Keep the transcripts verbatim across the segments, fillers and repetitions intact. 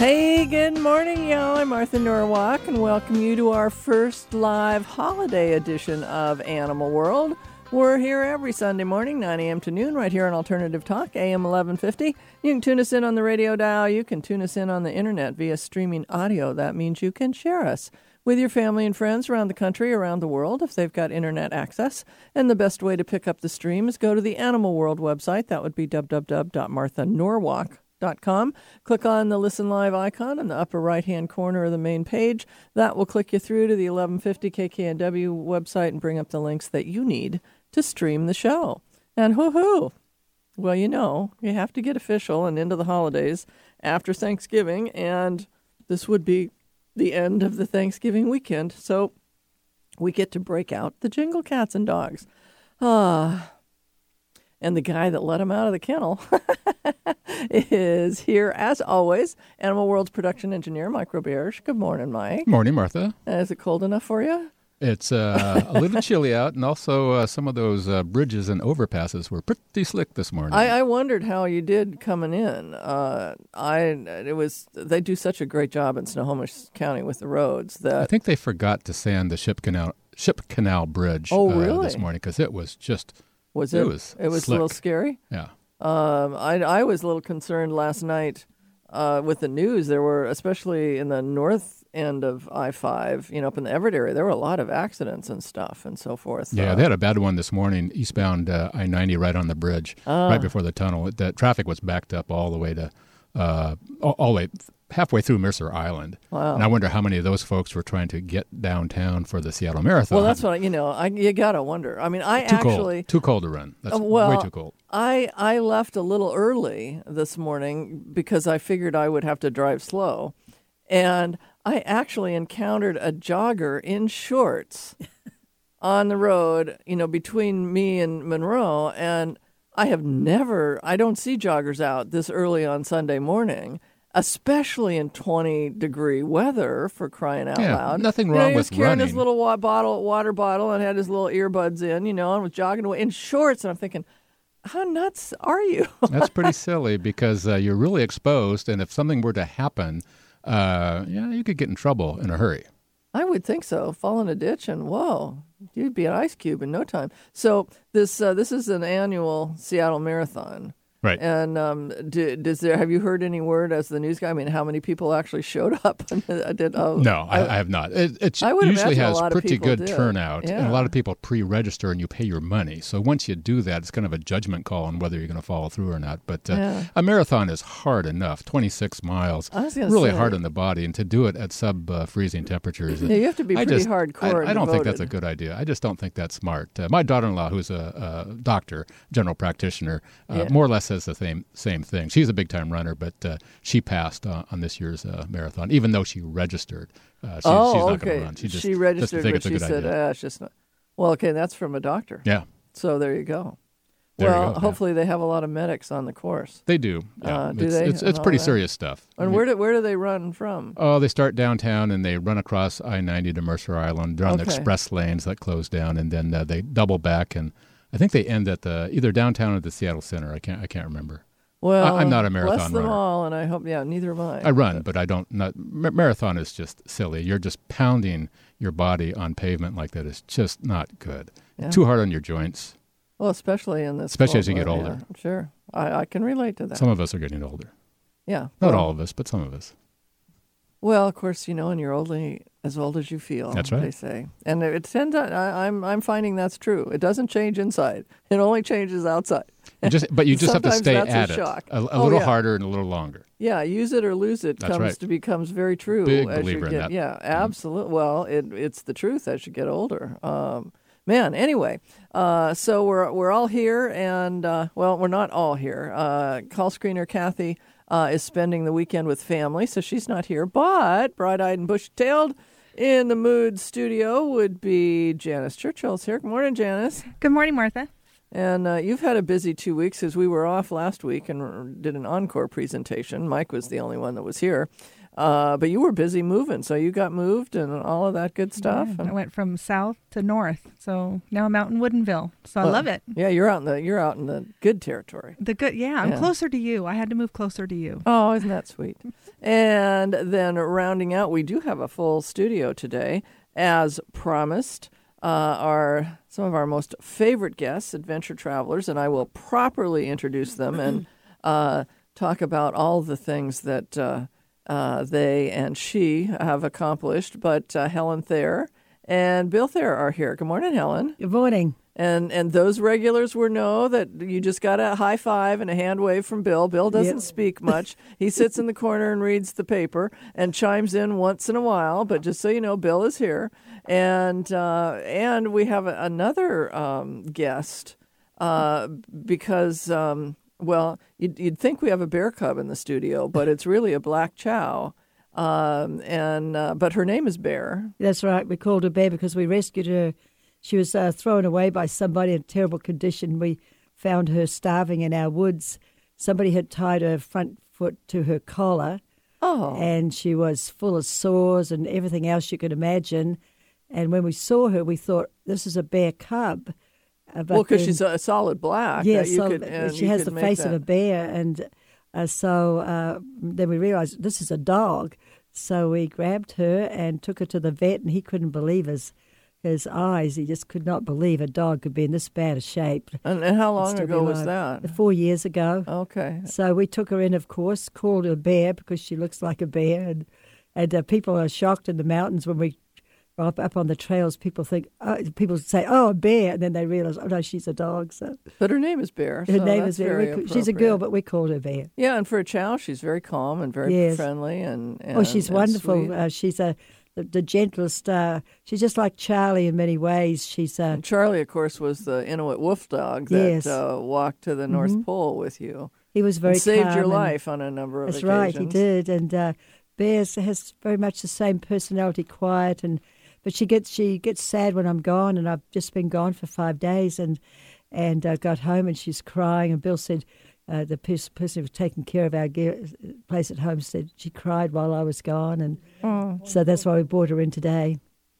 Hey, good morning, y'all. I'm Martha Norwalk, and welcome you to our first live holiday edition of Animal World. We're here every Sunday morning, nine a.m. to noon, right here on Alternative Talk, A M eleven fifty. You can tune us in on the radio dial. You can tune us in on the internet via streaming audio. That means you can share us with your family and friends around the country, around the world, if they've got internet access. And the best way to pick up the stream is go to the Animal World website. That would be w w w dot martha norwalk dot com. Click on the Listen Live icon in the upper right-hand corner of the main page. That will click you through to the eleven fifty K K N W website and bring up the links that you need to stream the show. And whoo-hoo! Well, you know, you have to get official and into the holidays after Thanksgiving, and this would be the end of the Thanksgiving weekend, so we get to break out the Jingle Cats and Dogs. Ah, and the guy that let him out of the kennel is here, as always, Animal World's production engineer, Mike Roberge. Good morning, Mike. Morning, Martha. Uh, is it cold enough for you? It's uh, a little chilly out, and also uh, some of those uh, bridges and overpasses were pretty slick this morning. I, I wondered how you did coming in. Uh, I it was they do such a great job in Snohomish County with the roads that I think they forgot to sand the Ship Canal Ship Canal Bridge oh, uh, really? this morning because it was just was it it was it was slick. a little scary. Yeah. Um, I I was a little concerned last night uh, with the news. There were, especially in the north end of I five, you know, up in the Everett area, there were a lot of accidents and stuff and so forth. Yeah, uh, they had a bad one this morning, eastbound uh, I ninety right on the bridge, uh, right before the tunnel. The traffic was backed up all the way to, uh, all, all the way, halfway through Mercer Island. Wow. And I wonder how many of those folks were trying to get downtown for the Seattle Marathon. Well, that's what, I, you know, I, you got to wonder. I mean, I too actually... Cold. Too cold to run. That's uh, well, way too cold. I, I left a little early this morning because I figured I would have to drive slow. And I actually encountered a jogger in shorts on the road, you know, between me and Monroe. And I have never, I don't see joggers out this early on Sunday morning, especially in twenty degree weather, for crying out yeah, loud. Nothing you know, wrong he was with carrying running. his little wa- bottle, water bottle and had his little earbuds in, you know, and was jogging away in shorts. And I'm thinking, how nuts are you? That's pretty silly because uh, you're really exposed. And if something were to happen, uh, yeah, you could get in trouble in a hurry. I would think so. Fall in a ditch and whoa, you'd be an ice cube in no time. So this uh, this is an annual Seattle Marathon. Right. And um, do, does there? Have you heard any word as the news guy? I mean, how many people actually showed up? I did. Oh, no, I, I have not. It, it I would usually imagine a has lot of pretty people good did. turnout, Yeah. and a lot of people pre-register, and you pay your money. So once you do that, it's kind of a judgment call on whether you're going to follow through or not. But uh, Yeah. a marathon is hard enough, twenty-six miles, I was gonna really say- hard on the body, and to do it at sub-freezing temperatures. Yeah, you have to be I pretty just, hardcore I, and I don't think that's a devoted. good idea. I just don't think that's smart. Uh, my daughter-in-law, who's a, a doctor, general practitioner, uh, Yeah. more or less says the same same thing. She's a big-time runner, but uh, she passed uh, on this year's uh, marathon, even though she registered. Uh, she, oh, she's not okay. going to run. She just she doesn't registered, think but it's a she good said, idea. ah, it's just not. Well, okay, that's from a doctor. Yeah, So there you go. There you well, go, yeah. hopefully they have a lot of medics on the course. they do. Yeah. Uh, do it's, they? It's, And it's all pretty that? serious stuff. I And mean, where do where do they run from? Oh, they start downtown and they run across I ninety to Mercer Island. They're on the Okay. express lanes that close down, and then uh, they double back, and I think they end at the either downtown or the Seattle Center. I can't I can't remember. Well, I'm not a bless marathon them runner. all, and I hope, yeah, neither am I. I run, but I don't. Not ma- marathon is just silly. You're just pounding your body on pavement like that is just not good. Yeah. Too hard on your joints. Well, especially in this. Especially cold as you get weather, older. yeah, sure, I, I can relate to that. Some of us are getting older. yeah, Not well, all of us, but some of us. Well, of course, you know, and you're only as old as you feel. That's right. They say, and it tends. out- I, I'm I'm finding that's true. It doesn't change inside; it only changes outside. You just, but you just have to Sometimes stay that's a at it shock. a, a Oh, little yeah. harder and a little longer. Yeah, use it or lose it That's comes right. to becomes very true. Big as you believer in get, that. Yeah, absolutely. Well, it, it's the truth as you get older. Um, man, anyway, uh, so we're we're all here, and uh, well, we're not all here. Uh, call screener Kathy uh, is spending the weekend with family, so she's not here. But bright-eyed and bushy-tailed in the Mood studio would be Janice Churchill's here. Good morning, Janice. Good morning, Martha. And uh, you've had a busy two weeks as we were off last week and did an encore presentation. Mike was the only one that was here. Uh, but you were busy moving, so you got moved and all of that good stuff. Yeah, and, I went from south to north, so now I'm out in Woodinville. So I well, love it. Yeah, you're out in the you're out in the good territory. The good, yeah, I'm Yeah. closer to you. I had to move closer to you. Oh, isn't that sweet? And then rounding out, we do have a full studio today, as promised. Uh, are some of our most favorite guests, adventure travelers, and I will properly introduce them and uh, talk about all the things that uh, uh, they and she have accomplished. But uh, Helen Thayer and Bill Thayer are here. Good morning, Helen. Good morning. And and those regulars will know that you just got a high five and a hand wave from Bill. Bill doesn't Yep. speak much. He sits in the corner and reads the paper and chimes in once in a while. But just so you know, Bill is here. And uh, and we have a, another um, guest uh, because, um, well, you'd, you'd think we have a bear cub in the studio, but it's really a black chow. Um, and uh, but her name is Bear. That's right. We called her Bear because we rescued her. She was uh, thrown away by somebody in terrible condition. We found her starving in our woods. Somebody had tied her front foot to her collar, Oh, and she was full of sores and everything else you could imagine. And when we saw her, we thought, this is a bear cub. Uh, but well, because then- she's a solid black. Yeah, that you so could, and she you has could the make face that. of a bear, and uh, so uh, then we realized this is a dog. So we grabbed her and took her to the vet, and he couldn't believe his his eyes. He just could not believe a dog could be in this bad a shape. And, and how long Still be ago was alive. that? Four years ago. Okay. So we took her in, of course, called her Bear because she looks like a bear, and and uh, people are shocked in the mountains when we go up up on the trails. People think, oh, people say, "Oh, a bear," and then they realize, "Oh no, she's a dog." So But her name is Bear. her so name that's is Bear. very We- She's a girl, appropriate. but we called her Bear. Yeah, and for a chow, she's very calm and very Yes. friendly. And, and Oh, she's and wonderful. sweet. Uh, she's a the, the gentlest. Uh, she's just like Charlie in many ways. She's uh, And Charlie, of course, was the Inuit wolf dog that Yes. uh, walked to the North Pole with you. he was very and saved calm your and- life on a number of That's occasions. right, he did. And uh, Bear has very much the same personality, quiet, and but she gets she gets sad when I'm gone, and I've just been gone for five days, and and uh, got home and she's crying. And Bill said uh, the pers- person who was taking care of our ge- place at home said she cried while I was gone, and Oh. so that's why we brought her in today.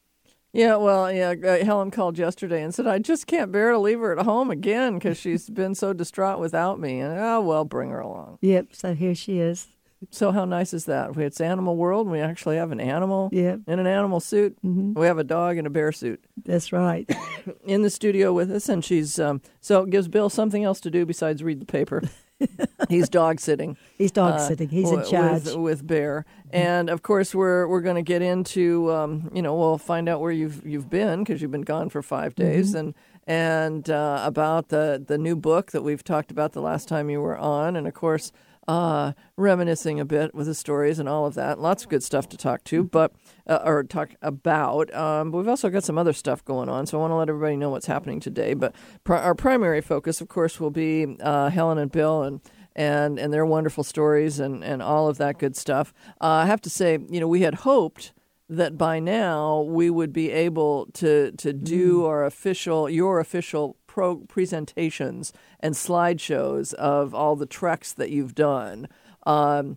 Yeah, well, yeah. Uh, Helen called yesterday and said, I just can't bear to leave her at home again because she's been so distraught without me. And, oh, well, bring her along. Yep, so here she is. So how nice is that? It's Animal World, and we actually have an animal Yep, in an animal suit. hmm We have a dog in a bear suit that's right. in the studio with us, and she's um, so it gives Bill something else to do besides read the paper. He's dog sitting. He's dog uh, sitting. He's in w- charge. with, with Bear, and of course we're we're going to get into um, you know we'll find out where you've you've been because you've been gone for five days, and and uh, about the the new book that we've talked about the last time you were on, and of course. Uh, reminiscing a bit with the stories and all of that. Lots of good stuff to talk to, but uh, or talk about. Um, but we've also got some other stuff going on, so I want to let everybody know what's happening today. But pr- our primary focus, of course, will be uh, Helen and Bill and and and their wonderful stories and and all of that good stuff. Uh, I have to say, you know, we had hoped that by now we would be able to to do our official, your official pro presentations and slideshows of all the treks that you've done. Um,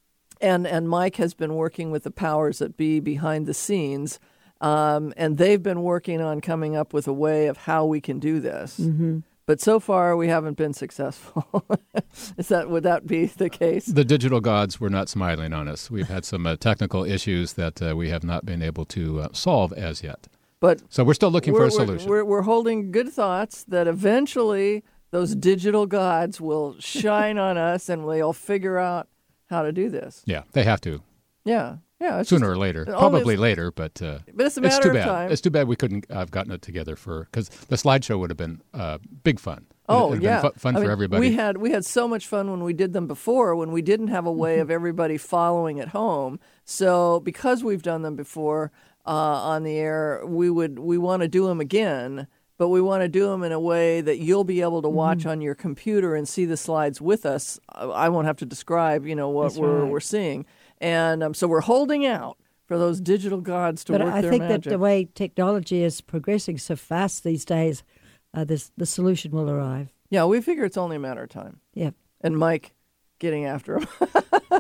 and and Mike has been working with the powers that be behind the scenes, um, and they've been working on coming up with a way of how we can do this. Mm-hmm. But so far, we haven't been successful. Is that would that be the case? The digital gods were not smiling on us. We've had some uh, technical issues that uh, we have not been able to uh, solve as yet. But So we're still looking for we're, a solution. We're, we're, we're holding good thoughts that eventually those digital gods will shine on us and they'll figure out how to do this. yeah, they have to Yeah, yeah. It's sooner just, or later. only- Probably later, but uh, but it's a it's matter too of bad. time. It's too bad we couldn't have gotten it together for because the slideshow would have been uh, big fun. Oh, It'd have yeah. been fu- fun I for mean, everybody. We had we had so much fun when we did them before, when we didn't have a way of everybody following at home. So because we've done them before uh, on the air, we would we want to do them again, but we want to do them in a way that you'll be able to watch on your computer and see the slides with us. I I won't have to describe, you know, what That's we're right. we're seeing, and um, so we're holding out for those digital gods to But work I their think magic. that the way technology is progressing so fast these days, uh, this, the solution will arrive. Yeah, we figure it's only a matter of time. Yep. And Mike getting after him.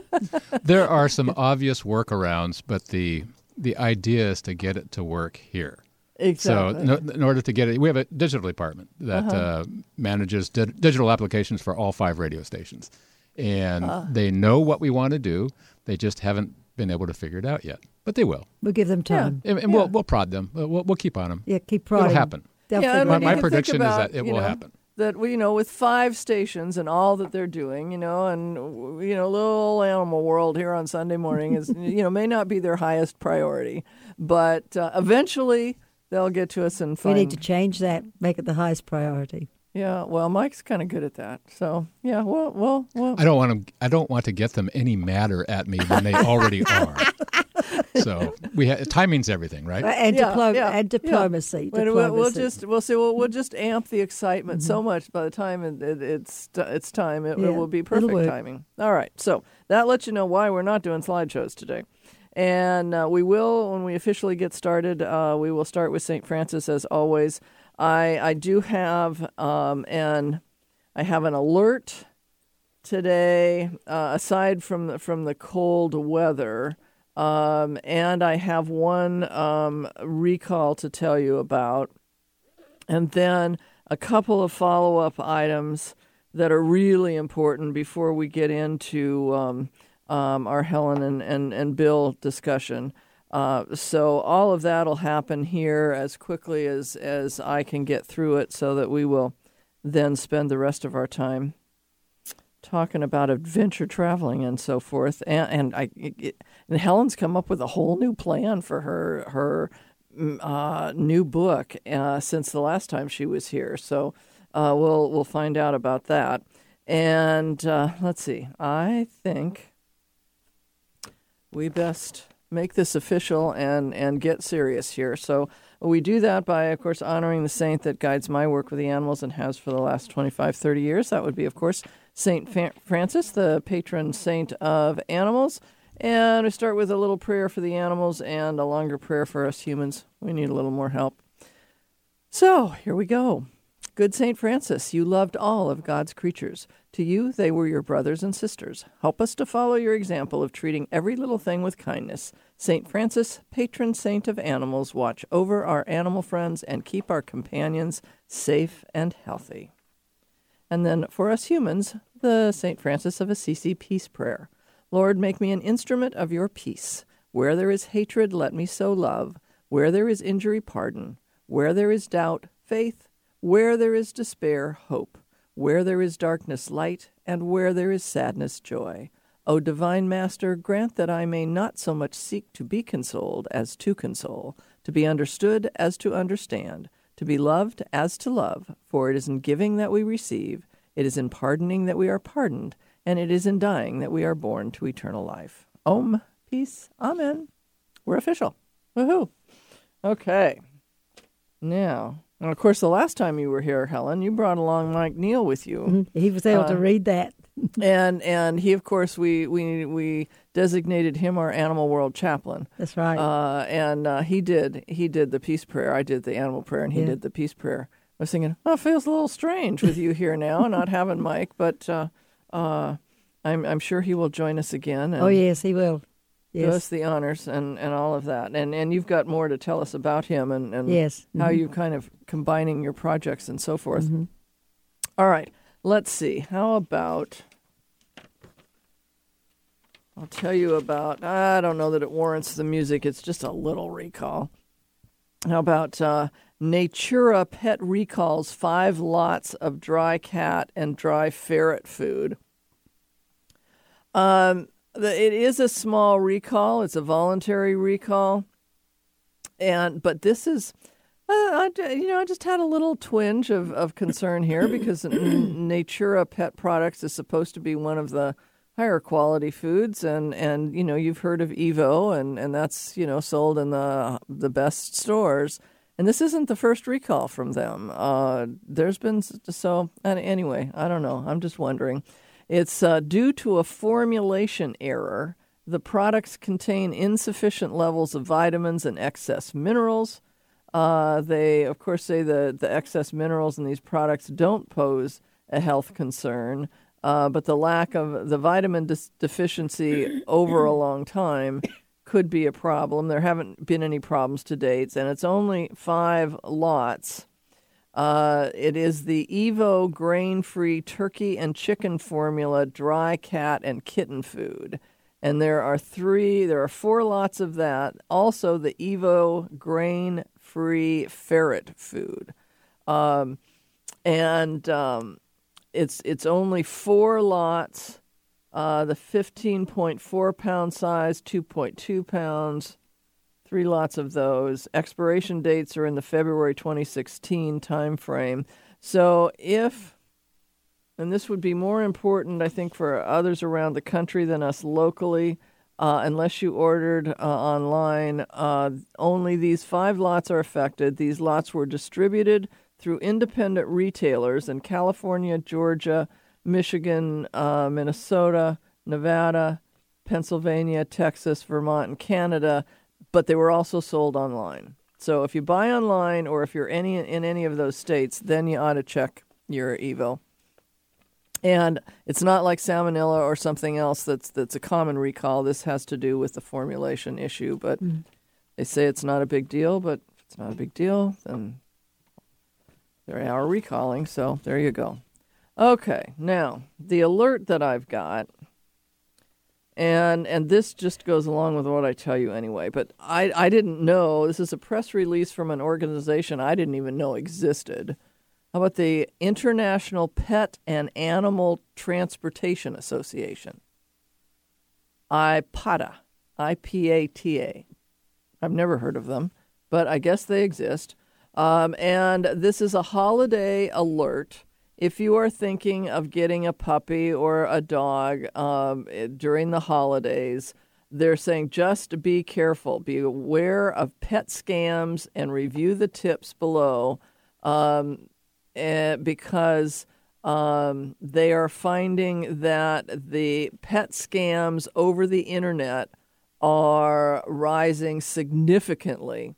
There are some obvious workarounds, but the the idea is to get it to work here. Exactly. So no, in order to get it, we have a digital department that uh-huh. uh, manages di- digital applications for all five radio stations. And uh. they know what we want to do. They just haven't been able to figure it out yet. But they will. We'll give them time. Yeah. And, and yeah. we'll, we'll prod them. We'll, we'll keep on them. Yeah, keep prodding. It'll happen. They'll yeah, figure my it my out. prediction about, is that it will know, happen. That, you know, with five stations and all that they're doing, you know, and, you know, little Animal World here on Sunday morning is, you know, may not be their highest priority. But uh, eventually they'll get to us and find... We need to change that, make it the highest priority. Yeah, well, Mike's kind of good at that. So, yeah, well, well, well. I don't want them, I don't want to get them any madder at me than they already are. So we ha- timing's everything, right? And, Yeah, diplo- yeah, and diplomacy. yeah. diplomacy. We'll, we'll just we'll see. We'll, we'll just amp the excitement mm-hmm. so much by the time it, it, it's it's time. It, yeah, it will be perfect timing. All right. So that lets you know why we're not doing slideshows today. And uh, we will, when we officially get started, uh, we will start with Saint Francis as always. I I do have um and I have an alert today. Uh, aside from the, from the cold weather. Um, and I have one um, recall to tell you about, and then a couple of follow-up items that are really important before we get into um, um, our Helen and, and, and Bill discussion. Uh, so all of that will happen here as quickly as, as I can get through it so that we will then spend the rest of our time talking about adventure traveling and so forth, and and I it, and Helen's come up with a whole new plan for her her uh, new book uh, since the last time she was here. So uh, we'll we'll find out about that. And uh, let's see. I think we best make this official and and get serious here. So we do that by, of course, honoring the saint that guides my work with the animals and has for the last twenty-five, thirty years. That would be, of course, Saint Francis, the patron saint of animals. And we start with a little prayer for the animals and a longer prayer for us humans. We need a little more help. So, here we go. Good Saint Francis, you loved all of God's creatures. To you, they were your brothers and sisters. Help us to follow your example of treating every little thing with kindness. Saint Francis, patron saint of animals, watch over our animal friends and keep our companions safe and healthy. And then for us humans, the Saint Francis of Assisi Peace Prayer. Lord, make me an instrument of your peace. Where there is hatred, let me sow love. Where there is injury, pardon. Where there is doubt, faith. Where there is despair, hope. Where there is darkness, light. And where there is sadness, joy. O divine Master, grant that I may not so much seek to be consoled as to console, to be understood as to understand, to be loved as to love, for it is in giving that we receive, it is in pardoning that we are pardoned, and it is in dying that we are born to eternal life. Om, peace, amen. We're official. Woohoo. Okay. Now, and of course, the last time you were here, Helen, you brought along Mike Neal with you. Mm-hmm. He was able uh, to read that. and and he, of course, we we we designated him our Animal World chaplain. That's right. Uh, and uh, he did he did the peace prayer. I did the animal prayer, and he yeah. did the peace prayer. I was thinking, oh, it feels a little strange with you here now, not having Mike, but uh, uh, I'm I'm sure he will join us again. And oh yes, he will. Yes. Do us the honors and, and all of that. And and you've got more to tell us about him and, and yes. mm-hmm. how you kind of combining your projects and so forth. Mm-hmm. All right. Let's see. How about, I'll tell you about, I don't know that it warrants the music. It's just a little recall. How about uh, Natura Pet recalls five lots of dry cat and dry ferret food. Um. It is a small recall. It's a voluntary recall, and but this is, uh, I, you know, I just had a little twinge of, of concern here because Natura Pet Products is supposed to be one of the higher quality foods, and, and you know, you've heard of Evo, and, and that's, you know, sold in the the best stores, and this isn't the first recall from them. Uh, there's been so anyway. I don't know. I'm just wondering. It's uh, due to a formulation error. The products contain insufficient levels of vitamins and excess minerals. Uh, they, of course, say the, the excess minerals in these products don't pose a health concern. Uh, but the lack of the vitamin dis- deficiency over a long time could be a problem. There haven't been any problems to date, and it's only five lots. Uh, it is the Evo grain-free turkey and chicken formula dry cat and kitten food. And there are three, there are four lots of that. Also, the Evo grain-free ferret food. Um, and um, it's it's only four lots. Uh, the fifteen point four pound size, two point two pounds, three lots of those. Expiration dates are in the February twenty sixteen time frame. So if, and this would be more important, I think, for others around the country than us locally, uh, unless you ordered uh, online, uh, only these five lots are affected. These lots were distributed through independent retailers in California, Georgia, Michigan, uh, Minnesota, Nevada, Pennsylvania, Texas, Vermont, and Canada, but they were also sold online. So if you buy online or if you're any in any of those states, then you ought to check your Evo. And it's not like salmonella or something else that's that's a common recall. This has to do with the formulation issue, but mm. they say it's not a big deal, but if it's not a big deal, then they are recalling, so there you go. Okay, now, the alert that I've got, and and this just goes along with what I tell you anyway, but I, I didn't know, this is a press release from an organization I didn't even know existed. How about the International Pet and Animal Transportation Association? I P A T A, I P A T A. I've never heard of them, but I guess they exist. Um, and this is a holiday alert. If you are thinking of getting a puppy or a dog um, during the holidays, they're saying just be careful. Be aware of pet scams and review the tips below um, and because um, they are finding that the pet scams over the internet are rising significantly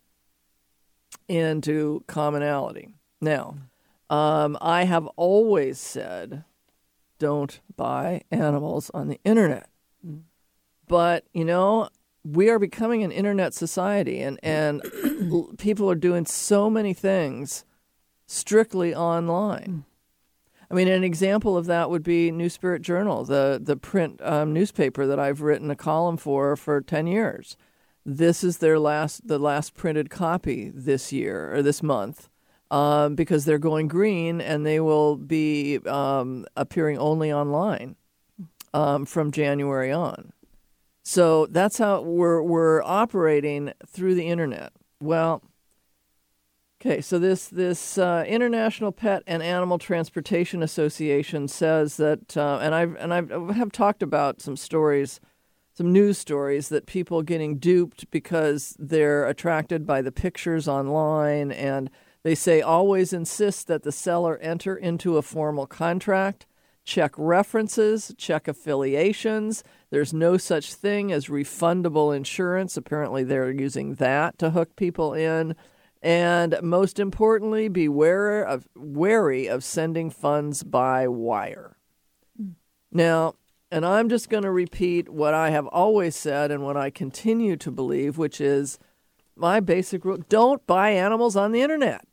into commonality. Now, um, I have always said, don't buy animals on the internet. Mm. But, you know, we are becoming an internet society, and, and people are doing so many things strictly online. Mm. I mean, an example of that would be New Spirit Journal, the, the print um, newspaper that I've written a column for for ten years. This is their last, the last printed copy this year or this month, um, because they're going green and they will be um, appearing only online um, from January on. So that's how we're we're operating through the internet. Well, okay. So this this uh, International Pet and Animal Transportation Association says that, uh, and I've and I've, I have talked about some stories. Some news stories that people getting duped because they're attracted by the pictures online, and they say always insist that the seller enter into a formal contract, check references, check affiliations. There's no such thing as refundable insurance. Apparently they're using that to hook people in. And most importantly, be wary of, wary of sending funds by wire. Mm. Now, and I'm just going to repeat what I have always said and what I continue to believe, which is my basic rule: don't buy animals on the internet.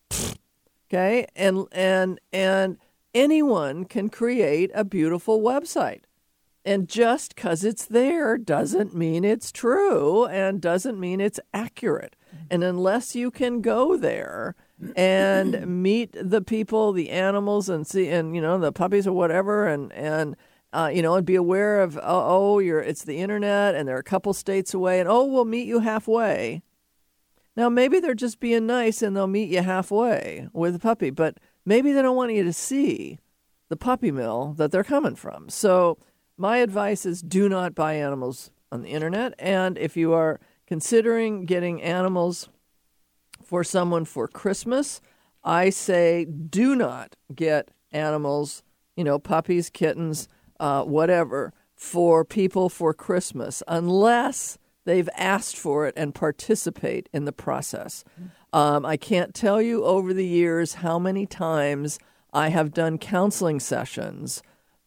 Okay? And and and anyone can create a beautiful website. And just because it's there doesn't mean it's true and doesn't mean it's accurate. And unless you can go there and meet the people, the animals, and see, and you know, the puppies or whatever, and and Uh, you know, and be aware of, oh, oh, you're it's the internet, and they're a couple states away, and, oh, we'll meet you halfway. Now, maybe they're just being nice, and they'll meet you halfway with the puppy, but maybe they don't want you to see the puppy mill that they're coming from. So my advice is do not buy animals on the internet, and if you are considering getting animals for someone for Christmas, I say do not get animals, you know, puppies, kittens, Uh, whatever, for people for Christmas, unless they've asked for it and participate in the process. Um, I can't tell you over the years how many times I have done counseling sessions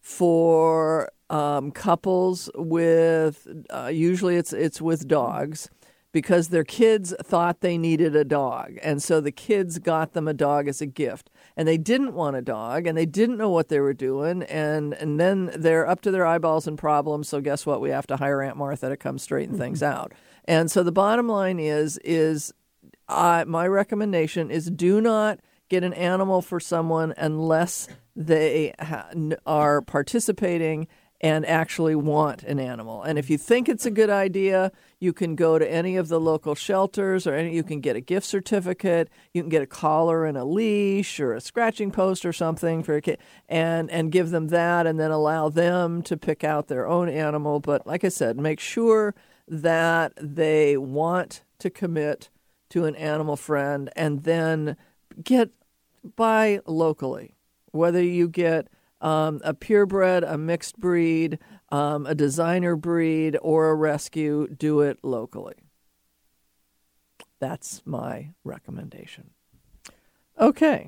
for um, couples with, uh, usually it's it's with dogs, because their kids thought they needed a dog. And so the kids got them a dog as a gift. And they didn't want a dog, and they didn't know what they were doing. And, and then they're up to their eyeballs in problems. So guess what? We have to hire Aunt Martha to come straighten things out. And so the bottom line is, is uh, my recommendation is do not get an animal for someone unless they ha- are participating and actually want an animal. And if you think it's a good idea, you can go to any of the local shelters, or any, you can get a gift certificate, you can get a collar and a leash or a scratching post or something for a kid, and, and give them that, and then allow them to pick out their own animal. But like I said, make sure that they want to commit to an animal friend, and then get buy locally, whether you get Um, a purebred, a mixed breed, um, a designer breed, or a rescue, do it locally. That's my recommendation. Okay.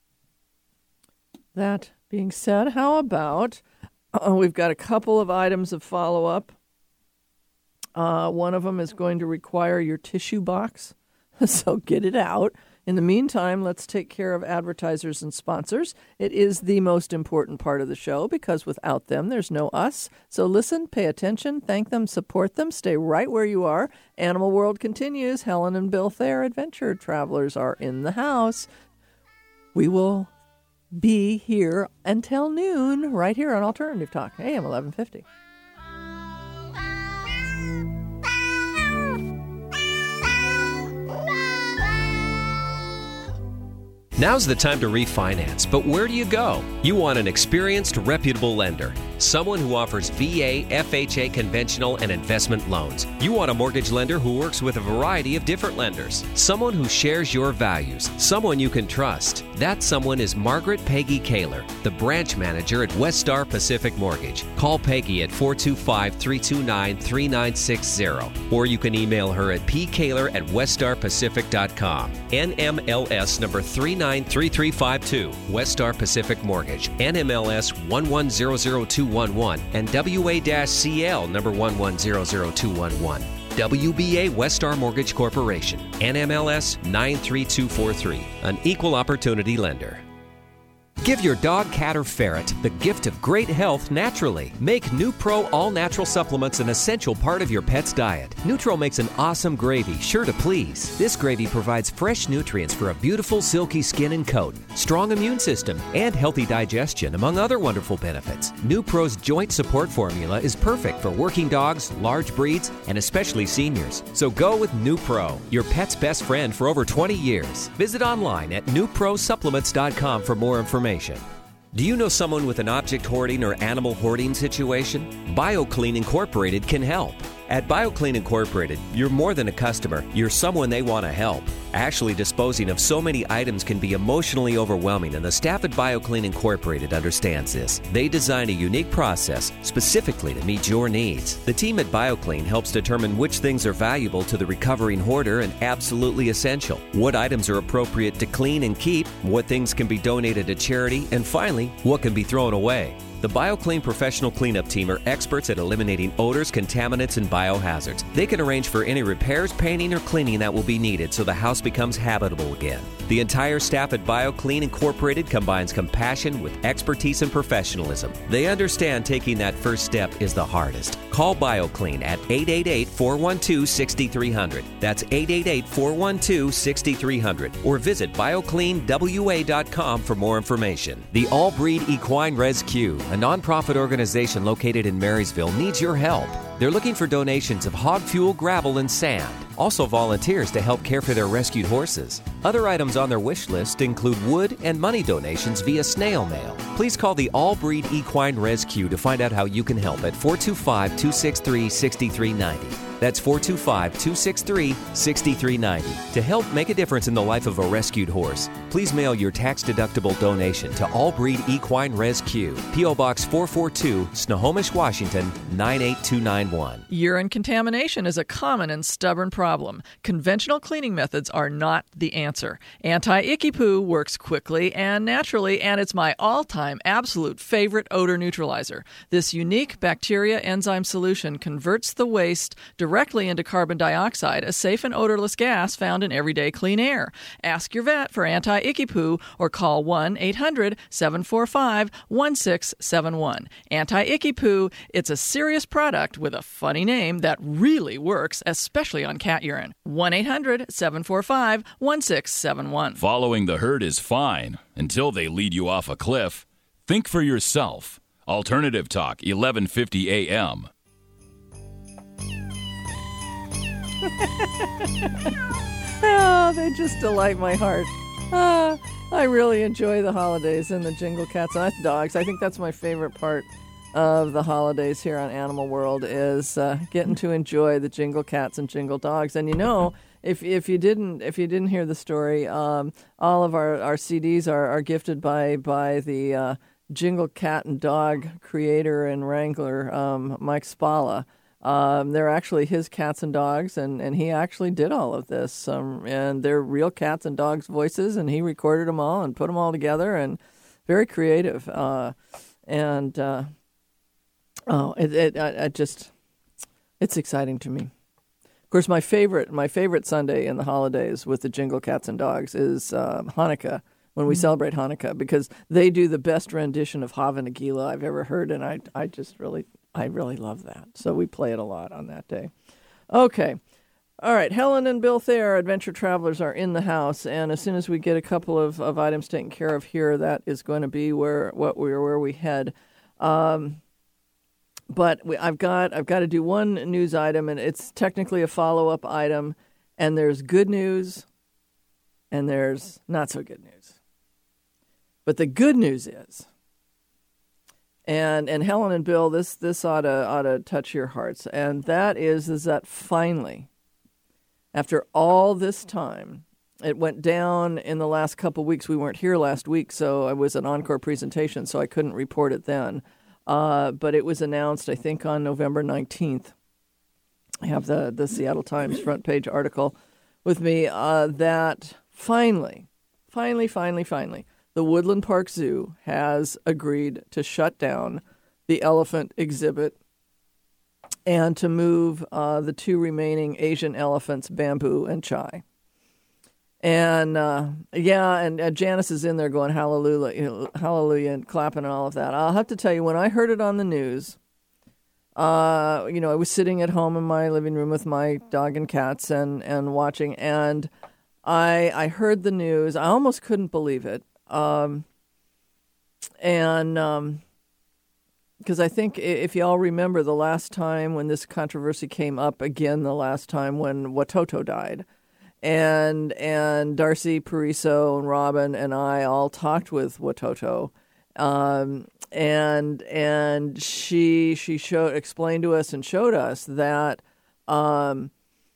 That being said, how about, uh, we've got a couple of items of follow-up. Uh, one of them is going to require your tissue box, so get it out. In the meantime, let's take care of advertisers and sponsors. It is the most important part of the show, because without them, there's no us. So listen, pay attention, thank them, support them, stay right where you are. Animal World continues. Helen and Bill Thayer, adventure travelers, are in the house. We will be here until noon, right here on Alternative Talk, A M eleven fifty. Now's the time to refinance, but where do you go? You want an experienced, reputable lender, someone who offers V A, F H A, conventional, and investment loans. You want a mortgage lender who works with a variety of different lenders, someone who shares your values, someone you can trust. That someone is Margaret Peggy Kaler, the branch manager at Westar Pacific Mortgage. Call Peggy at four two five, three two nine, three nine six zero, or you can email her at p kaler at westar pacific dot com. N M L S number three nine three three five two, Westar Pacific Mortgage, N M L S one one zero zero two one one, and W A C L number one one zero zero two one one. W B A Westar Mortgage Corporation, N M L S nine three two four three, an equal opportunity lender. Give your dog, cat, or ferret the gift of great health naturally. Make NuPro all-natural supplements an essential part of your pet's diet. NuTro makes an awesome gravy, sure to please. This gravy provides fresh nutrients for a beautiful, silky skin and coat, strong immune system, and healthy digestion, among other wonderful benefits. NuPro's joint support formula is perfect for working dogs, large breeds, and especially seniors. So go with NuPro, your pet's best friend for over twenty years. Visit online at new pro supplements dot com for more information. Do you know someone with an object hoarding or animal hoarding situation? BioClean Incorporated can help. At BioClean Incorporated, you're more than a customer, you're someone they want to help. Actually, disposing of so many items can be emotionally overwhelming, and the staff at BioClean Incorporated understands this. They design a unique process specifically to meet your needs. The team at BioClean helps determine which things are valuable to the recovering hoarder and absolutely essential, what items are appropriate to clean and keep, what things can be donated to charity, and finally, what can be thrown away. The BioClean professional cleanup team are experts at eliminating odors, contaminants, and biohazards. They can arrange for any repairs, painting, or cleaning that will be needed so the house becomes habitable again. The entire staff at BioClean Incorporated combines compassion with expertise and professionalism. They understand taking that first step is the hardest. Call BioClean at eight eight eight, four one two, six three zero zero. That's eight eight eight, four one two, six three zero zero. Or visit bio clean w a dot com for more information. The All Breed Equine Rescue, a nonprofit organization located in Marysville, needs your help. They're looking for donations of hog fuel, gravel, and sand. Also volunteers to help care for their rescued horses. Other items on their wish list include wood and money donations via snail mail. Please call the All Breed Equine Rescue to find out how you can help at four two five, two six three, six three nine zero. That's four two five, two six three, six three nine zero. To help make a difference in the life of a rescued horse, please mail your tax-deductible donation to All Breed Equine Rescue, P O. Box four forty-two, Snohomish, Washington, nine eight two nine one. Urine contamination is a common and stubborn problem. Conventional cleaning methods are not the answer. Anti-Icky Poo works quickly and naturally, and it's my all-time absolute favorite odor neutralizer. This unique bacteria enzyme solution converts the waste directly into carbon dioxide, a safe and odorless gas found in everyday clean air. Ask your vet for anti-Icky Poo or call one eight hundred, seven four five, one six seven one. Anti-Icky Poo, it's a serious product with a funny name that really works, especially on cat urine. one eight hundred, seven four five, one six seven one. Following the herd is fine until they lead you off a cliff. Think for yourself. Alternative Talk, eleven fifty A M. Oh, they just delight my heart. Ah, I really enjoy the holidays and the jingle cats and dogs. I think that's my favorite part of the holidays here on Animal World is uh, getting to enjoy the jingle cats and jingle dogs. And you know, if if you didn't if you didn't hear the story, um, all of our, our C Ds are, are gifted by by the uh, jingle cat and dog creator and wrangler, um, Mike Spalla. Um, they're actually his cats and dogs, and, and he actually did all of this. Um, and they're real cats and dogs' voices, and he recorded them all and put them all together, and very creative. Uh, and uh, oh, it, it I, I just it's exciting to me. Of course, my favorite my favorite Sunday in the holidays with the Jingle Cats and Dogs is uh, Hanukkah, when we mm-hmm. celebrate Hanukkah, because they do the best rendition of Hava Nagila I've ever heard, and I I just really. I really love that. So we play it a lot on that day. Okay. All right. Helen and Bill Thayer, Adventure Travelers, are in the house. And as soon as we get a couple of, of items taken care of here, that is going to be where what we where we head. Um, but we, I've got I've got to do one news item, and it's technically a follow-up item. And there's good news, and there's not so good news. But the good news is, And and Helen and Bill, this this ought to ought to touch your hearts, and that is is that finally, after all this time, it went down in the last couple of weeks. We weren't here last week, so it was an encore presentation, so I couldn't report it then. Uh, but it was announced, I think, on November nineteenth. I have the the Seattle Times front page article with me uh, that finally, finally, finally, finally. the Woodland Park Zoo has agreed to shut down the elephant exhibit and to move uh, the two remaining Asian elephants, Bamboo and Chai. And, uh, yeah, and uh, Janice is in there going, hallelujah, hallelujah, and clapping and all of that. I'll have to tell you, when I heard it on the news, uh, you know, I was sitting at home in my living room with my dog and cats and, and watching, and I I heard the news. I almost couldn't believe it. Um, and um, because I think if y'all remember the last time when this controversy came up again, the last time when Watoto died, and and Darcy Pariso and Robin and I all talked with Watoto, um, and and she she showed explained to us and showed us that. Um,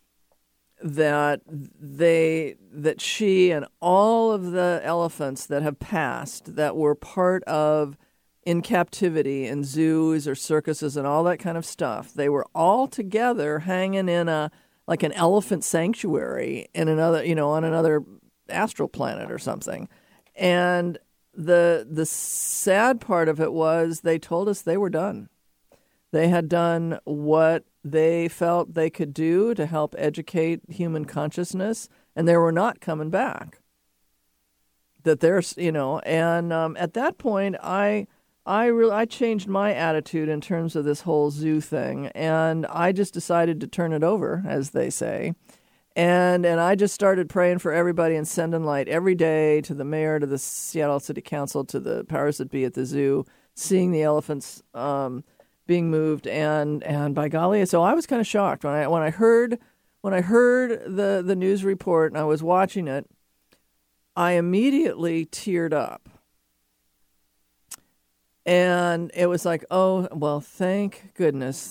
that they that she and all of the elephants that have passed that were part of in captivity in zoos or circuses and all that kind of stuff, they were all together hanging in a like an elephant sanctuary in another, you know, on another astral planet or something. And the the sad part of it was they told us they were done. They had done what they felt they could do to help educate human consciousness, and they were not coming back. That there's, you know, and um, at that point, I, I really, I changed my attitude in terms of this whole zoo thing, and I just decided to turn it over, as they say, and and I just started praying for everybody and sending light every day to the mayor, to the Seattle City Council, to the powers that be at the zoo, seeing the elephants. Um, being moved, and and by golly, so I was kind of shocked when I when I heard when I heard the the news report and I was watching it. I immediately teared up, and it was like, oh well, thank goodness,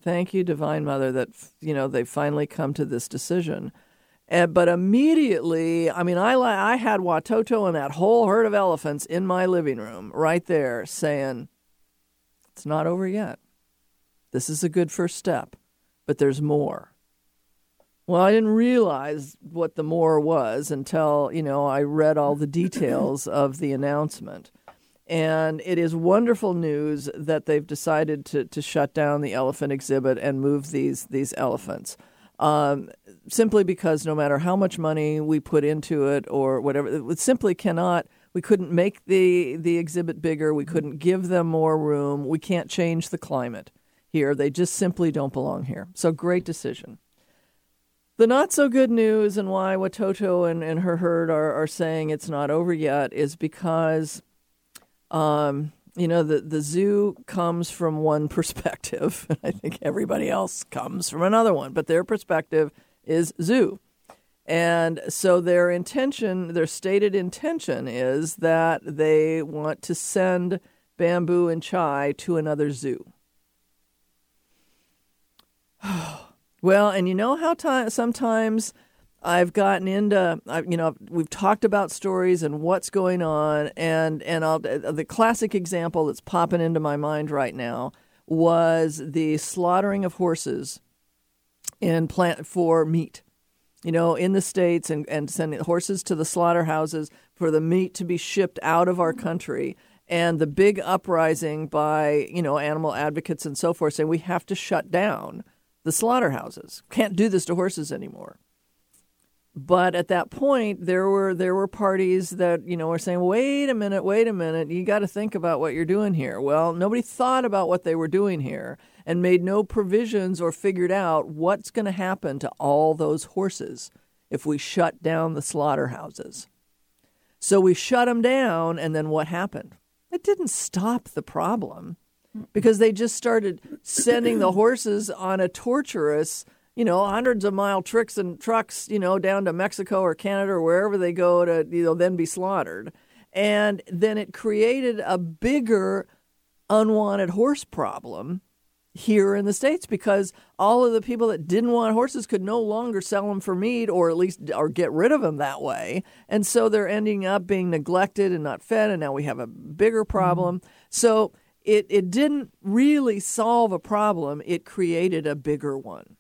Thank you, Divine Mother, that, you know, they've finally come to this decision. And, but immediately, I mean, I, I had Watoto and that whole herd of elephants in my living room right there saying, it's not over yet. This is a good first step, but there's more. Well, I didn't realize what the more was until, you know, I read all the details of the announcement. And it is wonderful news that they've decided to, to shut down the elephant exhibit and move these these elephants. Um, simply because no matter how much money we put into it or whatever, it simply cannot, we couldn't make the, the exhibit bigger. We couldn't give them more room. We can't change the climate here. They just simply don't belong here. So great decision. The not so good news and why Watoto and, and her herd are, are saying it's not over yet is because Um, you know, the, the zoo comes from one perspective. I think everybody else comes from another one, but their perspective is zoo. And so their intention, their stated intention is that they want to send Bamboo and Chai to another zoo. Well, and you know how t- sometimes I've gotten into, you know, we've talked about stories and what's going on, and and I'll, the classic example that's popping into my mind right now was the slaughtering of horses in plant for meat. You know, in the States, and, and sending horses to the slaughterhouses for the meat to be shipped out of our country, and the big uprising by, you know, animal advocates and so forth saying we have to shut down the slaughterhouses. Can't do this to horses anymore. But at that point, there were there were parties that, you know, were saying, wait a minute, wait a minute, you got to think about what you're doing here. Well, nobody thought about what they were doing here and made no provisions or figured out what's going to happen to all those horses if we shut down the slaughterhouses. So we shut them down, and then what happened? It didn't stop the problem because they just started sending the horses on a torturous, you know, hundreds of mile tricks and trucks, you know, down to Mexico or Canada or wherever they go to, you know, then be slaughtered. And then it created a bigger unwanted horse problem here in the States because all of the people that didn't want horses could no longer sell them for meat or at least or get rid of them that way. And so they're ending up being neglected and not fed. And now we have a bigger problem. Mm-hmm. So it, it didn't really solve a problem. It created a bigger one.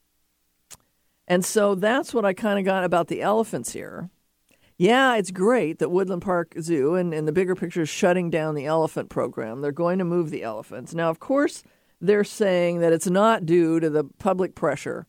And so that's what I kind of got about the elephants here. Yeah, it's great that Woodland Park Zoo and, and the bigger picture is shutting down the elephant program. They're going to move the elephants. Now, of course, they're saying that it's not due to the public pressure,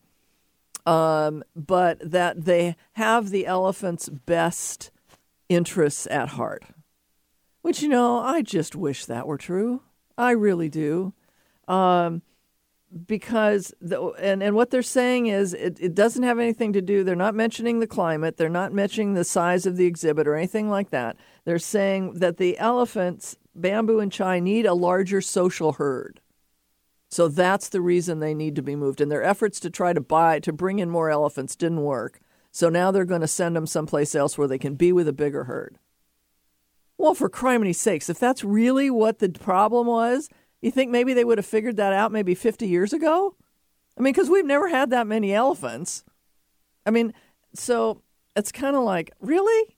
um, but that they have the elephants' best interests at heart. Which, you know, I just wish that were true. I really do. Um Because, the, and, and what they're saying is it, it doesn't have anything to do, they're not mentioning the climate, they're not mentioning the size of the exhibit or anything like that. They're saying that the elephants, Bamboo and Chai, need a larger social herd. So that's the reason they need to be moved. And their efforts to try to buy, to bring in more elephants didn't work. So now they're going to send them someplace else where they can be with a bigger herd. Well, for criminy sakes, if that's really what the problem was, you think maybe they would have figured that out maybe fifty years ago? I mean, because we've never had that many elephants. I mean, so it's kind of like, really?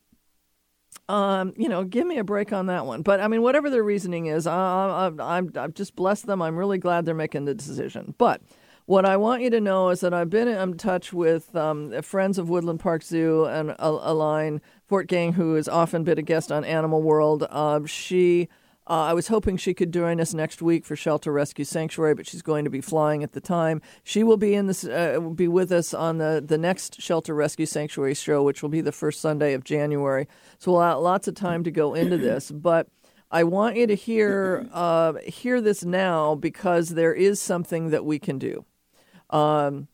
Um, you know, give me a break on that one. But, I mean, whatever their reasoning is, I, I, I'm, I've just blessed them. I'm really glad they're making the decision. But what I want you to know is that I've been in touch with um, friends of Woodland Park Zoo and Aline Fortgang, who has often been a guest on Animal World. Uh, she... Uh, I was hoping she could join us next week for Shelter Rescue Sanctuary, but she's going to be flying at the time. She will be in this, uh, will be with us on the, the next Shelter Rescue Sanctuary show, which will be the first Sunday of January. So we'll have lots of time to go into this. But I want you to hear uh, hear this now because there is something that we can do. Um,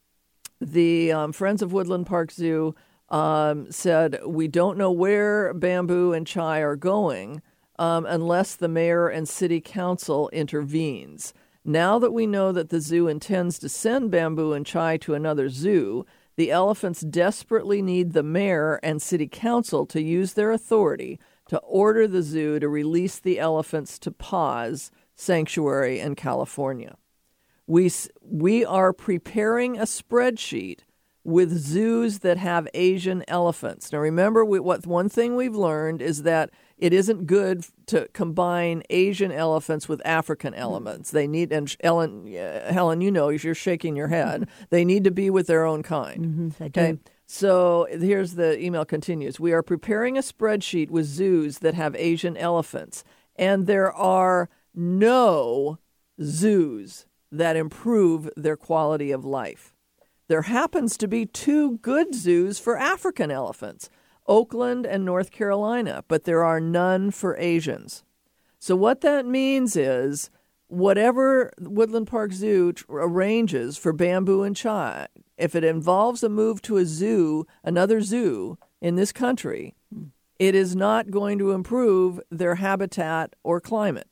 the um, Friends of Woodland Park Zoo um, said, we don't know where Bamboo and Chai are going, Um, unless the mayor and city council intervenes. Now that we know that the zoo intends to send Bamboo and Chai to another zoo, the elephants desperately need the mayor and city council to use their authority to order the zoo to release the elephants to Paws Sanctuary in California. We we are preparing a spreadsheet with zoos that have Asian elephants. Now, remember, we, what one thing we've learned is that it isn't good to combine Asian elephants with African elements. They need, and Ellen, uh, Helen, you know, you're shaking your head. They need to be with their own kind. Mm-hmm, they do. Okay. So here's the email continues. We are preparing a spreadsheet with zoos that have Asian elephants, and there are no zoos that improve their quality of life. There happens to be two good zoos for African elephants, Oakland and North Carolina, but there are none for Asians. So what that means is whatever Woodland Park Zoo arranges for Bamboo and Chai, if it involves a move to a zoo, another zoo in this country, it is not going to improve their habitat or climate.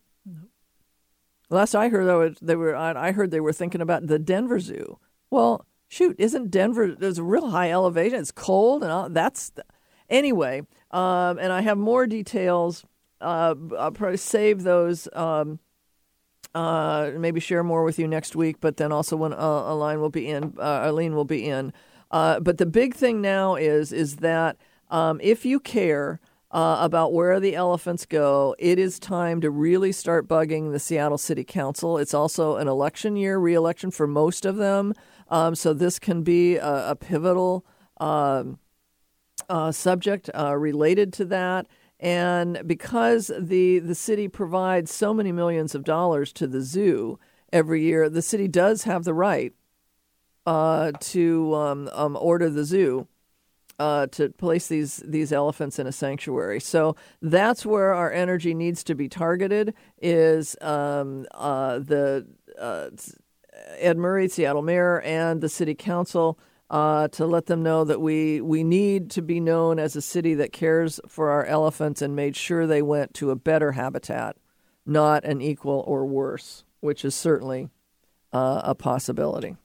Last I heard, though, they were I heard they were thinking about the Denver Zoo. Well, shoot, isn't Denver? There's a real high elevation. It's cold, and all, that's the, anyway. Um, and I have more details. Uh, I'll probably save those. Um, uh, maybe share more with you next week. But then also when uh, Aline will be in, uh, Arlene will be in. Uh, but the big thing now is is that um, if you care. Uh, about where the elephants go, it is time to really start bugging the Seattle City Council. It's also an election year, re-election for most of them. Um, so this can be a, a pivotal uh, uh, subject uh, related to that. And because the, the city provides so many millions of dollars to the zoo every year, the city does have the right uh, to um, um, order the zoo Uh, to place these these elephants in a sanctuary. So that's where our energy needs to be targeted, is um, uh, the uh, Ed Murray, Seattle Mayor, and the City Council uh, to let them know that we, we need to be known as a city that cares for our elephants and made sure they went to a better habitat, not an equal or worse, which is certainly uh, a possibility.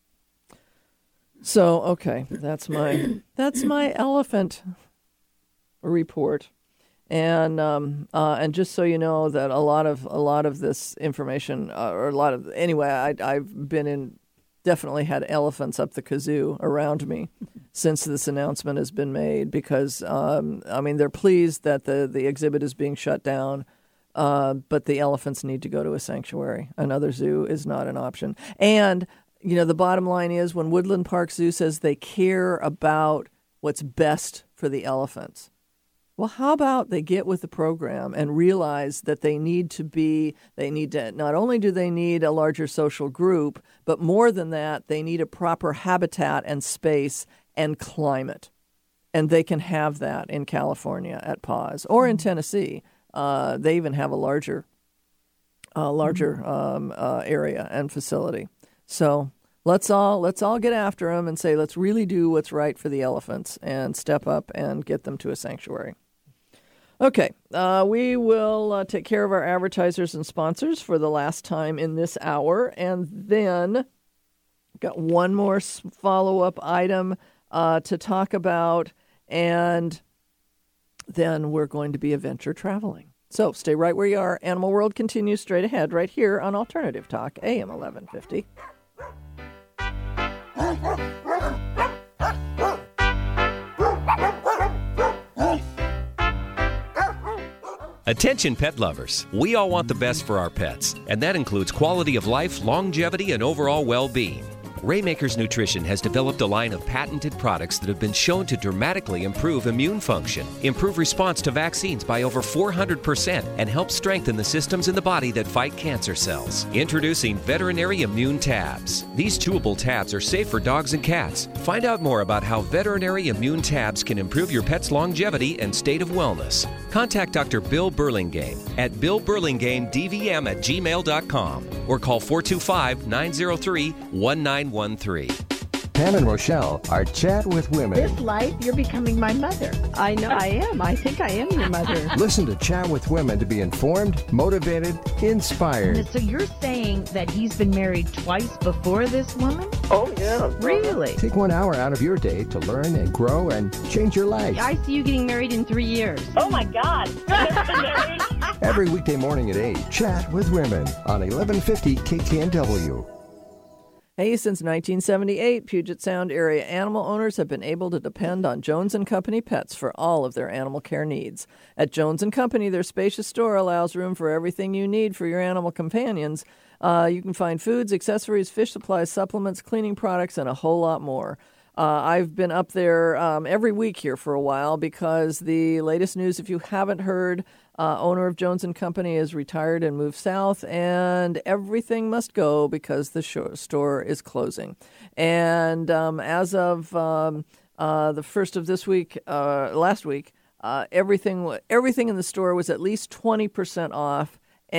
So, okay, that's my that's my elephant report, and um, uh, and just so you know that a lot of a lot of this information, uh, or a lot of anyway, I, I've been in definitely had elephants up the kazoo around me since this announcement has been made, because um, I mean they're pleased that the the exhibit is being shut down, uh, but the elephants need to go to a sanctuary. Another zoo is not an option, and. You know, the bottom line is when Woodland Park Zoo says they care about what's best for the elephants, well, how about they get with the program and realize that they need to be, they need to, not only do they need a larger social group, but more than that, they need a proper habitat and space and climate. And they can have that in California at Paws or in Tennessee. Uh, they even have a larger, uh, larger um, uh, area and facility. So let's all let's all get after them and say, let's really do what's right for the elephants and step up and get them to a sanctuary. Okay, uh, we will uh, take care of our advertisers and sponsors for the last time in this hour. And then got one more follow-up item uh, to talk about. And then we're going to be adventure traveling. So stay right where you are. Animal World continues straight ahead right here on Alternative Talk, A M eleven fifty. Attention pet lovers. We all want the best for our pets, and that includes quality of life, longevity, and overall well-being. Raymakers Nutrition has developed a line of patented products that have been shown to dramatically improve immune function, improve response to vaccines by over four hundred percent, and help strengthen the systems in the body that fight cancer cells. Introducing Veterinary Immune Tabs. These chewable tabs are safe for dogs and cats. Find out more about how Veterinary Immune Tabs can improve your pet's longevity and state of wellness. Contact Doctor Bill Burlingame at bill burlingame d v m at gmail dot com or call four two five, nine zero three, one nine one three. Pam and Rochelle are Chat with Women. This life, you're becoming my mother. I know I am. I think I am your mother. Listen to Chat with Women to be informed, motivated, inspired. So you're saying that he's been married twice before this woman? Oh, yeah. Really? Take one hour out of your day to learn and grow and change your life. I see you getting married in three years. Oh, my God. Every weekday morning at eight, Chat with Women on eleven fifty K K N W. Hey, since nineteen seventy-eight, Puget Sound area animal owners have been able to depend on Jones and Company Pets for all of their animal care needs. At Jones and Company, their spacious store allows room for everything you need for your animal companions. Uh, you can find foods, accessories, fish supplies, supplements, cleaning products, and a whole lot more. Uh, I've been up there um, every week here for a while because the latest news, if you haven't heard, uh, owner of Jones and Company is retired and moved south, and everything must go because the show, store is closing. And um, as of um, uh, the first of this week, uh, last week, uh, everything everything in the store was at least twenty percent off.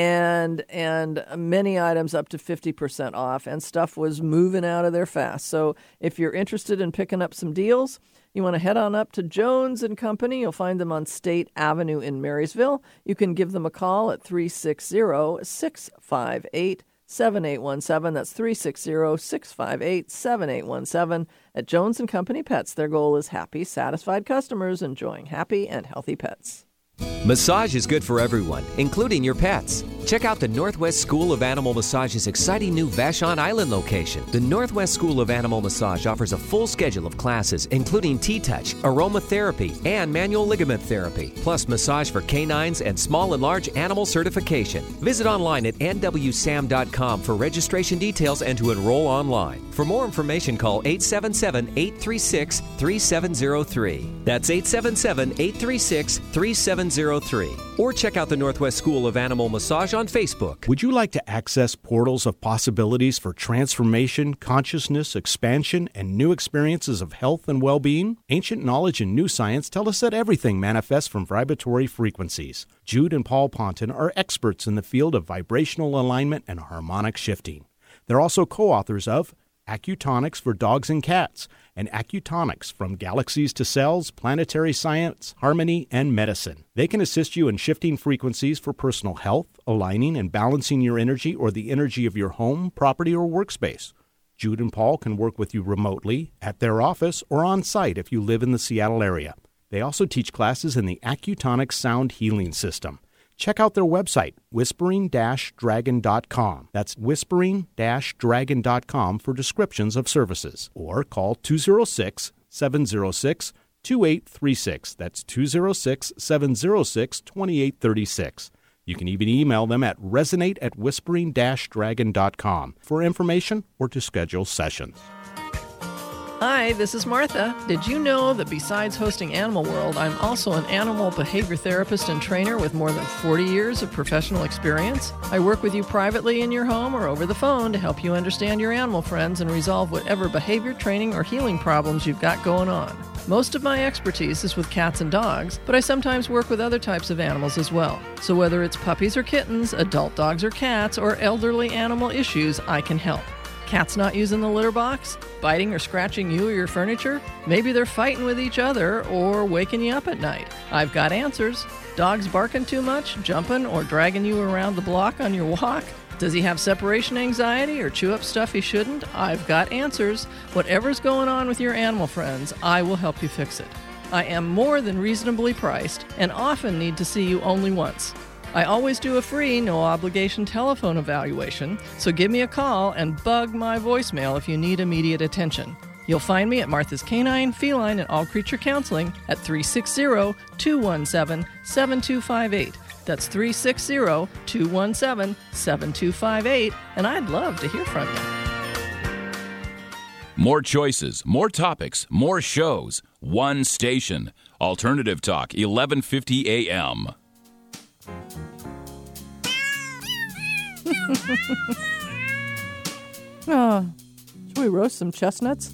And and many items up to fifty percent off, and stuff was moving out of there fast. So if you're interested in picking up some deals, you want to head on up to Jones and Company. You'll find them on State Avenue in Marysville. You can give them a call at three six zero, six five eight, seven eight one seven. That's three six zero, six five eight, seven eight one seven. At Jones and Company Pets, their goal is happy, satisfied customers enjoying happy and healthy pets. Massage is good for everyone, including your pets. Check out the Northwest School of Animal Massage's exciting new Vashon Island location. The Northwest School of Animal Massage offers a full schedule of classes, including T-Touch, aromatherapy, and manual ligament therapy, plus massage for canines and small and large animal certification. Visit online at N W S A M dot com for registration details and to enroll online. For more information, call eight seven seven, eight three six, three seven zero three. That's eight seven seven, eight three six, three seven zero three. Or check out the Northwest School of Animal Massage on Facebook. Would you like to access portals of possibilities for transformation, consciousness, expansion, and new experiences of health and well-being? Ancient knowledge and new science tell us that everything manifests from vibratory frequencies. Jude and Paul Ponton are experts in the field of vibrational alignment and harmonic shifting. They're also co-authors of Acutonics for Dogs and Cats, and Acutonics from Galaxies to Cells, Planetary Science, Harmony, and Medicine. They can assist you in shifting frequencies for personal health, aligning and balancing your energy or the energy of your home, property, or workspace. Jude and Paul can work with you remotely, at their office, or on site if you live in the Seattle area. They also teach classes in the Acutonics Sound Healing System. Check out their website, whispering dash dragon dot com. That's whispering dash dragon dot com for descriptions of services. Or call two oh six, seven oh six, two eight three six. That's two oh six, seven oh six, two eight three six. You can even email them at resonate at whispering dash dragon dot com for information or to schedule sessions. Hi, this is Martha. Did you know that besides hosting Animal World, I'm also an animal behavior therapist and trainer with more than forty years of professional experience? I work with you privately in your home or over the phone to help you understand your animal friends and resolve whatever behavior, training, or healing problems you've got going on. Most of my expertise is with cats and dogs, but I sometimes work with other types of animals as well. So whether it's puppies or kittens, adult dogs or cats, or elderly animal issues, I can help. Cats not using the litter box? Biting or scratching you or your furniture? Maybe they're fighting with each other or waking you up at night. I've got answers. Dogs barking too much, jumping, or dragging you around the block on your walk? Does he have separation anxiety or chew up stuff he shouldn't? I've got answers. Whatever's going on with your animal friends, I will help you fix it. I am more than reasonably priced and often need to see you only once. I always do a free, no-obligation telephone evaluation, so give me a call and bug my voicemail if you need immediate attention. You'll find me at Martha's Canine, Feline, and All Creature Counseling at three six zero, two one seven, seven two five eight. That's three six zero, two one seven, seven two five eight, and I'd love to hear from you. More choices, more topics, more shows. One station. Alternative Talk, eleven fifty A M. Oh, should we roast some chestnuts?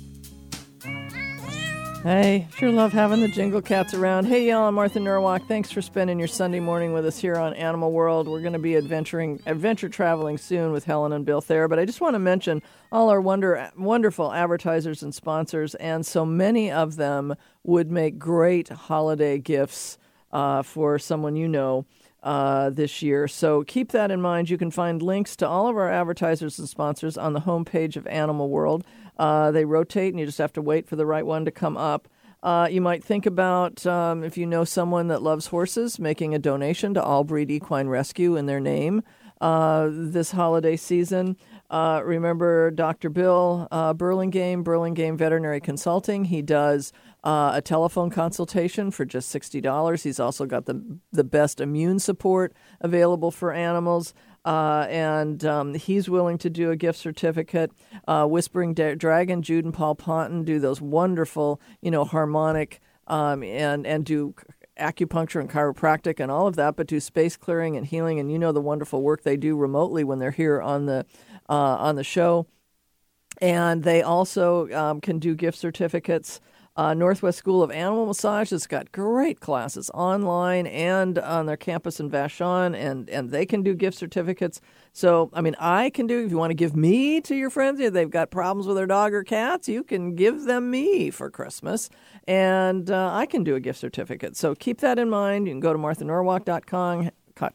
Hey, sure love having the Jingle Cats around. Hey, y'all, I'm Martha Norwalk. Thanks for spending your Sunday morning with us here on Animal World. We're going to be adventuring, adventure traveling soon with Helen and Bill Thayer, but I just want to mention all our wonder, wonderful advertisers and sponsors, and so many of them would make great holiday gifts uh, for someone you know. Uh, this year. So keep that in mind. You can find links to all of our advertisers and sponsors on the homepage of Animal World. Uh, they rotate, and you just have to wait for the right one to come up. Uh, you might think about, um, if you know someone that loves horses, making a donation to All Breed Equine Rescue in their name. uh, this holiday season. Uh, remember Doctor Bill uh, Burlingame, Burlingame Veterinary Consulting. He does uh, a telephone consultation for just sixty dollars. He's also got the the best immune support available for animals. Uh, and um, he's willing to do a gift certificate. Uh, Whispering da- Dragon, Jude and Paul Ponton do those wonderful, you know, harmonic um, and, and do acupuncture and chiropractic and all of that, but do space clearing and healing. And you know the wonderful work they do remotely when they're here on the uh, on the show. And they also um, can do gift certificates. Uh, Northwest School of Animal Massage has got great classes online and on their campus in Vashon, and, and they can do gift certificates. So, I mean, I can do, if you want to give me to your friends, if they've got problems with their dog or cats, you can give them me for Christmas, and uh, I can do a gift certificate. So keep that in mind. You can go to martha norwalk dot com,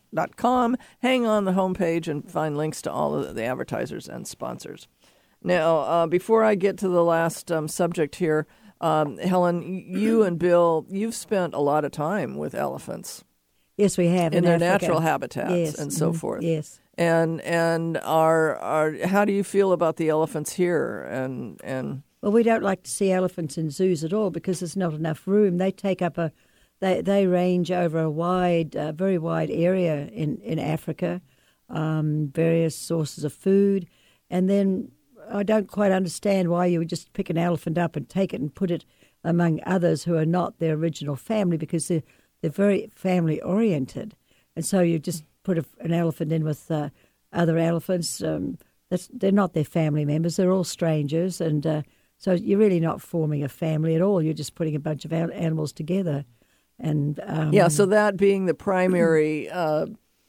hang on the homepage, and find links to all of the advertisers and sponsors. Now, uh, before I get to the last um, subject here, Um, Helen, you and Bill, you've spent a lot of time with elephants. Yes, we have. In, in their Africa. natural habitats yes. and so mm-hmm. forth. Yes. And and are are how do you feel about the elephants here? And and well, we don't like to see elephants in zoos at all because there's not enough room. They take up a, they they range over a wide, uh, very wide area in in Africa, um, various sources of food, and then. I don't quite understand why you would just pick an elephant up and take it and put it among others who are not their original family, because they're, they're very family-oriented. And so you just put a, an elephant in with uh, other elephants. Um, that's, they're not their family members. They're all strangers. And uh, so you're really not forming a family at all. You're just putting a bunch of an- animals together. And um, yeah, so that being the primary uh,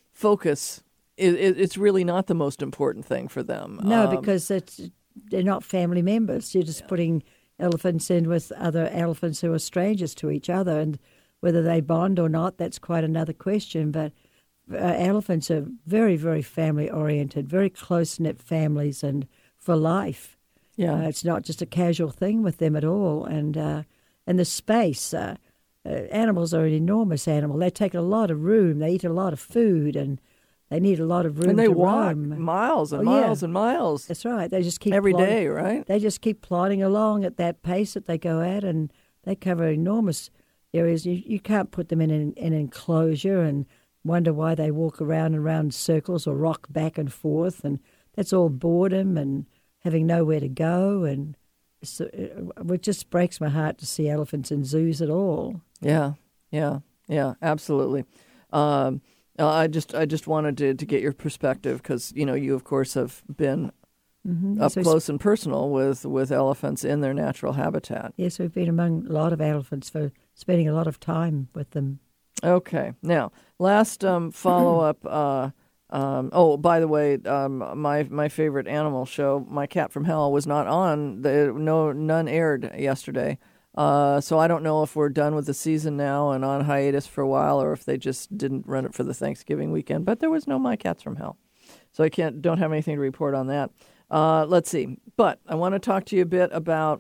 focus It, it, it's really not the most important thing for them. No, um, because it's, they're not family members. You're just yeah. putting elephants in with other elephants who are strangers to each other, and whether they bond or not, that's quite another question. But uh, elephants are very, very family-oriented, very close-knit families, and for life. Yeah, uh, it's not just a casual thing with them at all. And uh, and the space, uh, uh, animals are an enormous animal. They take a lot of room. They eat a lot of food, and they need a lot of room and they to walk roam. miles and oh, miles yeah. and miles. That's right. They just keep every plodding, day, right? They just keep plodding along at that pace that they go at, and they cover enormous areas. You you can't put them in an, in an enclosure and wonder why they walk around and around in circles or rock back and forth, and that's all boredom and having nowhere to go. And so it just breaks my heart to see elephants in zoos at all. Yeah, yeah, yeah, absolutely. Um, I just I just wanted to, to get your perspective because, you know, you, of course, have been mm-hmm. up so close and personal with, with elephants in their natural habitat. Yes, we've been among a lot of elephants for spending a lot of time with them. Okay. Now, last um, follow-up. Uh, um, oh, by the way, um, my my favorite animal show, My Cat from Hell, was not on. The, no, none aired yesterday. Uh, so I don't know if we're done with the season now and on hiatus for a while, or if they just didn't run it for the Thanksgiving weekend. But there was no My Cats from Hell, so I can't don't have anything to report on that. Uh, let's see. But I want to talk to you a bit about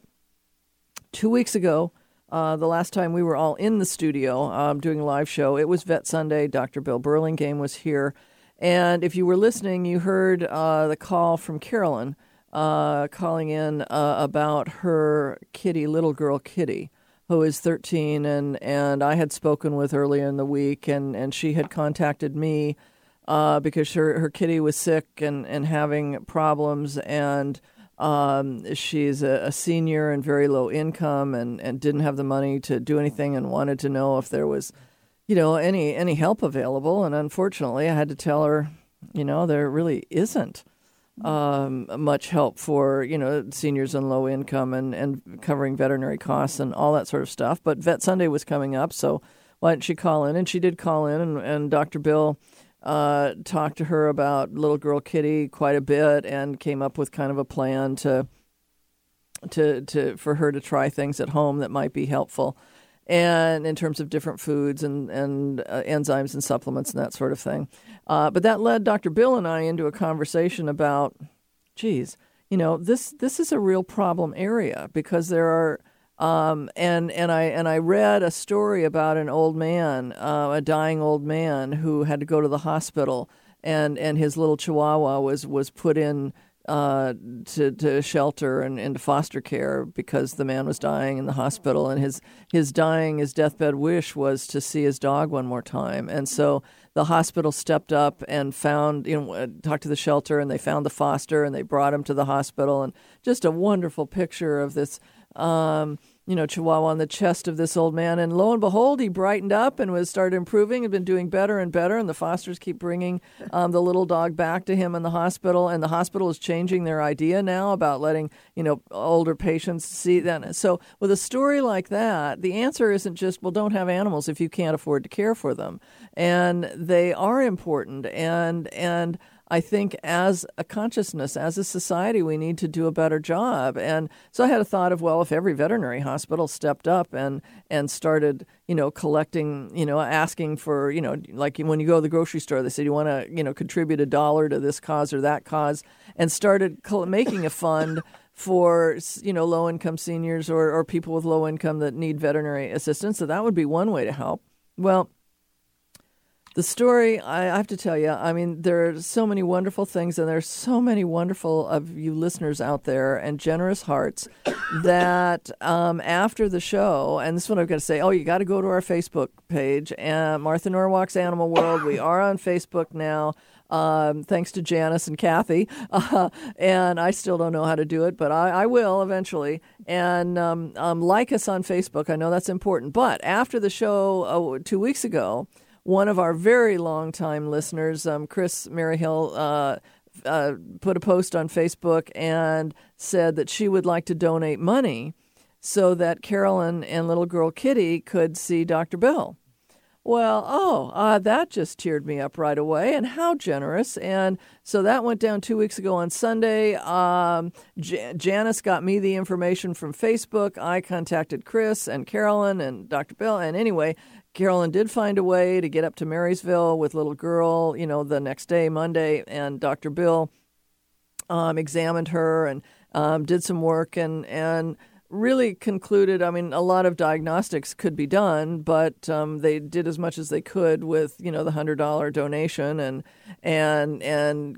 two weeks ago, uh, the last time we were all in the studio um, doing a live show. It was Vet Sunday. Doctor Bill Burlingame was here, and if you were listening, you heard uh, the call from Carolyn. Uh, calling in uh, about her kitty, little girl Kitty, who is thirteen, and, and I had spoken with earlier in the week, and, and she had contacted me uh, because her, her kitty was sick and, and having problems, and um, she's a, a senior and very low income and, and didn't have the money to do anything and wanted to know if there was, you know, any, any help available. And unfortunately, I had to tell her, you know, there really isn't. Um, much help for, you know, seniors and low income and, and covering veterinary costs and all that sort of stuff. But Vet Sunday was coming up, so why didn't she call in? And she did call in, and, and Doctor Bill uh, talked to her about little girl Kitty quite a bit and came up with kind of a plan to to to for her to try things at home that might be helpful. And in terms of different foods and, and uh, enzymes and supplements and that sort of thing. Uh, but that led Doctor Bill and I into a conversation about, geez, you know, this this is a real problem area because there are, um, and and I and I read a story about an old man, uh, a dying old man who had to go to the hospital and and his little Chihuahua was was put in uh, to to shelter and into foster care because the man was dying in the hospital, and his his dying his deathbed wish was to see his dog one more time, and so the hospital stepped up and found, you know, talked to the shelter, and they found the foster, and they brought him to the hospital, and just a wonderful picture of this, um, you know, Chihuahua on the chest of this old man. And lo and behold, he brightened up and was started improving and been doing better and better. And the fosters keep bringing um, the little dog back to him in the hospital. And the hospital is changing their idea now about letting, you know, older patients see that. So with a story like that, the answer isn't just, well, don't have animals if you can't afford to care for them. And they are important. And, and, I think as a consciousness, as a society, we need to do a better job. And so I had a thought of, well, if every veterinary hospital stepped up and and started, you know, collecting, you know, asking for, you know, like when you go to the grocery store, they say, you want to, you know, contribute a dollar to this cause or that cause, and started making a fund for, you know, low-income seniors or, or people with low income that need veterinary assistance. So that would be one way to help. Well, the story, I have to tell you, I mean, there are so many wonderful things, and there's so many wonderful of you listeners out there and generous hearts that um, after the show, and this is what I've got to say, oh, you got to go to our Facebook page, uh, Martha Norwalk's Animal World. We are on Facebook now. Um, thanks to Janice and Kathy, uh, and I still don't know how to do it, but I, I will eventually. And um, um, like us on Facebook. I know that's important. But after the show oh, two weeks ago, one of our very long-time listeners, um, Chris Maryhill, uh, uh, put a post on Facebook and said that she would like to donate money so that Carolyn and little girl Kitty could see Doctor Bill. Well, oh, uh, that just teared me up right away, and how generous. And so that went down two weeks ago on Sunday. Um, J- Janice got me the information from Facebook. I contacted Chris and Carolyn and Doctor Bill, and anyway, Carolyn did find a way to get up to Marysville with little girl, you know, the next day, Monday, and Doctor Bill um, examined her and um, did some work and and really concluded, I mean, a lot of diagnostics could be done, but um, they did as much as they could with, you know, the one hundred dollars donation and and and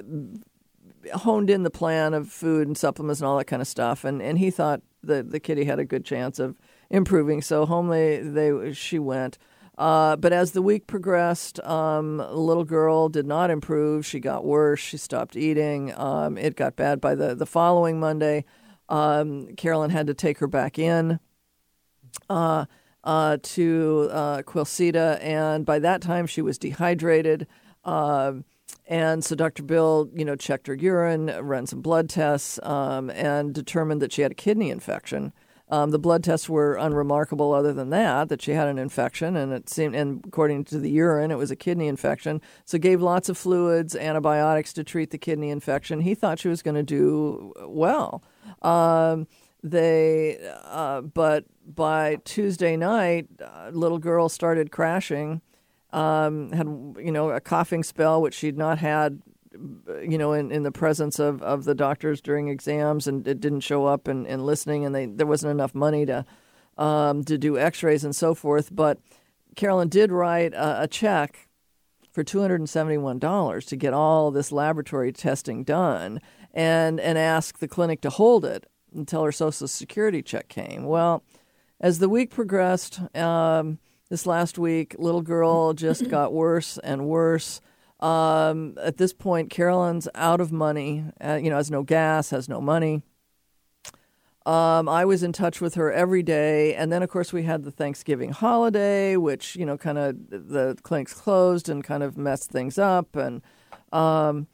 honed in the plan of food and supplements and all that kind of stuff. And, and he thought that the kitty had a good chance of improving. So home they, they she went. Uh, but as the week progressed, um, little girl did not improve. She got worse. She stopped eating. Um, it got bad by the, the following Monday. Um, Carolyn had to take her back in uh, uh, to uh, Quilceda, and by that time she was dehydrated. Uh, and so Doctor Bill, you know, checked her urine, ran some blood tests, um, and determined that she had a kidney infection. Um, the blood tests were unremarkable other than that, that she had an infection, and it seemed, and according to the urine, it was a kidney infection. So gave lots of fluids, antibiotics to treat the kidney infection. He thought she was going to do well. Um, they, uh, but by Tuesday night, uh, little girl started crashing, um, had, you know, a coughing spell, which she'd not had, you know, in, in the presence of, of the doctors during exams, and it didn't show up in, in listening, and they, there wasn't enough money to, um, to do x-rays and so forth. But Carolyn did write a, a check for two hundred seventy-one dollars to get all this laboratory testing done, and and ask the clinic to hold it until her Social Security check came. Well, as the week progressed, um, this last week, little girl just got worse and worse. Um, at this point, Carolyn's out of money, uh, you know, has no gas, has no money. Um, I was in touch with her every day. And then, of course, we had the Thanksgiving holiday, which, you know, kind of the clinics closed and kind of messed things up. And um,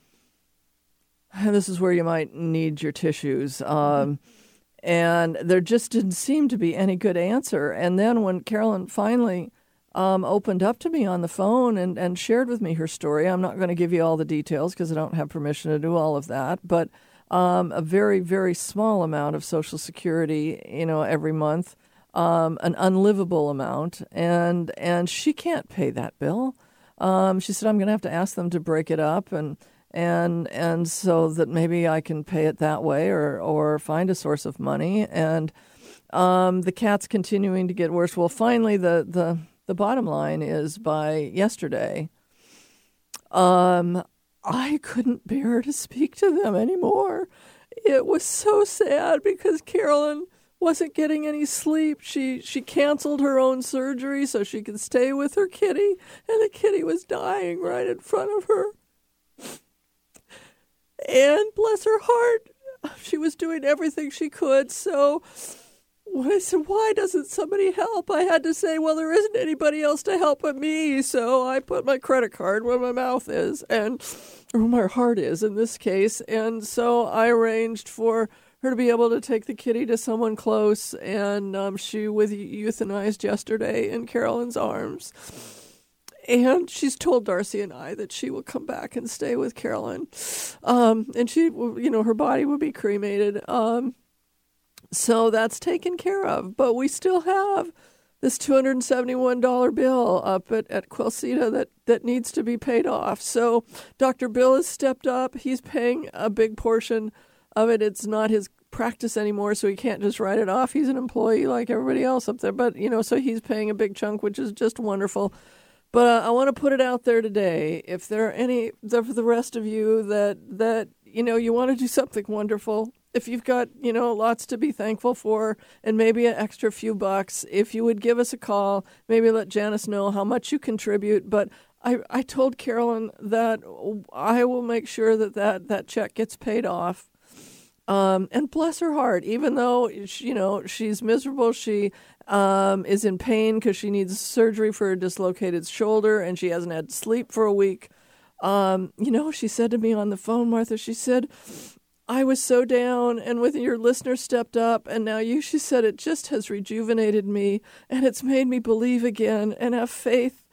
this is where you might need your tissues. Um, and there just didn't seem to be any good answer. And then when Carolyn finally um, opened up to me on the phone and, and shared with me her story, I'm not going to give you all the details because I don't have permission to do all of that, but Um, a very, very small amount of Social Security, you know, every month, um, an unlivable amount, and and she can't pay that bill. Um, she said, I'm going to have to ask them to break it up, and and and so that maybe I can pay it that way, or or find a source of money. And um, the cat's continuing to get worse. Well, finally, the the the bottom line is by yesterday, um, I couldn't bear to speak to them anymore. It was so sad because Carolyn wasn't getting any sleep. She she canceled her own surgery so she could stay with her kitty, and the kitty was dying right in front of her. And bless her heart, she was doing everything she could. So when I said, why doesn't somebody help? I had to say, well, there isn't anybody else to help but me. So I put my credit card where my mouth is, and or my heart is in this case. And so I arranged for her to be able to take the kitty to someone close, and um, she was euthanized yesterday in Carolyn's arms. And she's told Darcy and I that she will come back and stay with Carolyn, um, and she, you know, her body will be cremated. Um, so that's taken care of, but we still have this two hundred seventy-one dollars bill up at, at Quilceda that, that needs to be paid off. So Doctor Bill has stepped up. He's paying a big portion of it. It's not his practice anymore, so he can't just write it off. He's an employee like everybody else up there, but, you know, so he's paying a big chunk, which is just wonderful. But uh, I want to put it out there today. If there are any, for the rest of you that, that, you know, you want to do something wonderful, if you've got, you know, lots to be thankful for and maybe an extra few bucks, if you would give us a call, maybe let Janice know how much you contribute. But I, I told Carolyn that I will make sure that that, that check gets paid off. Um, and bless her heart, even though, she, you know, she's miserable, she um, is in pain because she needs surgery for a dislocated shoulder and she hasn't had sleep for a week. Um, you know, she said to me on the phone, Martha, she said, I was so down, and with your listener stepped up, and now you, she said, it just has rejuvenated me, and it's made me believe again and have faith.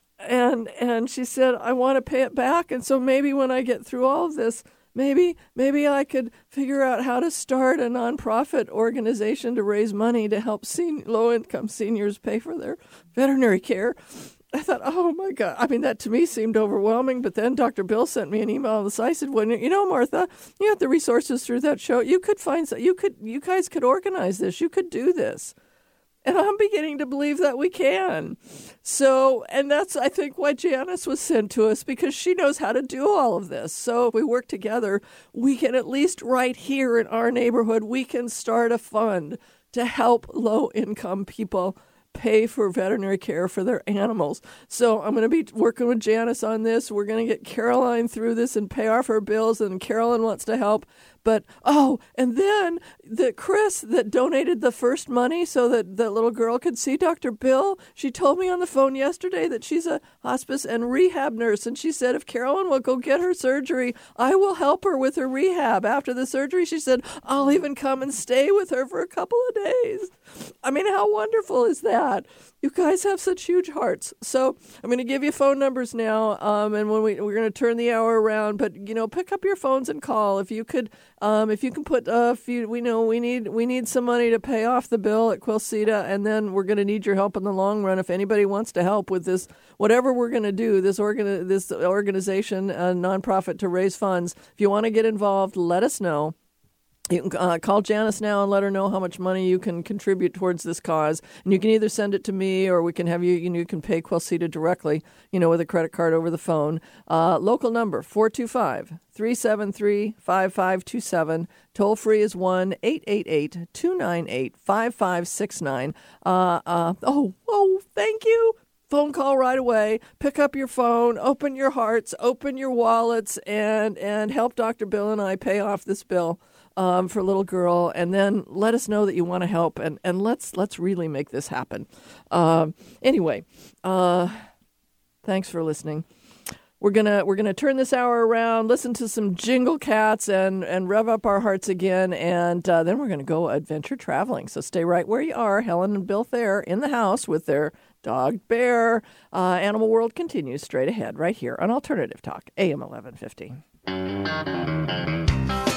And and she said, I want to pay it back, and so maybe when I get through all of this, Maybe maybe I could figure out how to start a nonprofit organization to raise money to help sen- low-income seniors pay for their veterinary care. I thought, oh, my God. I mean, that to me seemed overwhelming. But then Doctor Bill sent me an email on the site. I said, well, you know, Martha, you have the resources through that show. You could find, you could, you guys could organize this. You could do this. And I'm beginning to believe that we can. So, and that's, I think, why Janice was sent to us, because she knows how to do all of this. So if we work together, we can at least right here in our neighborhood, we can start a fund to help low-income people pay for veterinary care for their animals. So I'm going to be working with Janice on this. We're going to get Caroline through this and pay off her bills, and Carolyn wants to help. But, oh, and then the Chris that donated the first money so that the little girl could see Doctor Bill, she told me on the phone yesterday that she's a hospice and rehab nurse, and she said if Carolyn will go get her surgery, I will help her with her rehab. After the surgery, she said, I'll even come and stay with her for a couple of days. I mean, how wonderful is that? You guys have such huge hearts. So I'm going to give you phone numbers now, um, and when we we're going to turn the hour around. But you know, pick up your phones and call if you could. Um, if you can put a few, we know we need we need some money to pay off the bill at Quilceda, and then we're going to need your help in the long run. If anybody wants to help with this, whatever we're going to do, this organ this organization, a nonprofit to raise funds. If you want to get involved, let us know. You can uh, call Janice now and let her know how much money you can contribute towards this cause. And you can either send it to me, or we can have you, you know, you can pay Quilceda directly, you know, with a credit card over the phone. Uh, local number, four two five, three seven three, five five two seven. Toll free is one eight eight eight, two nine eight, five five six nine. Uh, uh, oh, oh, thank you. Phone call right away. Pick up your phone, open your hearts, open your wallets, and, and help Doctor Bill and I pay off this bill. Um, for a little girl, and then let us know that you want to help, and, and let's let's really make this happen. Um, anyway, uh, thanks for listening. We're gonna we're gonna turn this hour around, listen to some Jingle Cats, and and rev up our hearts again, and uh, then we're gonna go adventure traveling. So stay right where you are. Helen and Bill Thayer in the house with their dog Bear. Uh, Animal World continues straight ahead right here on Alternative Talk, A M eleven fifty.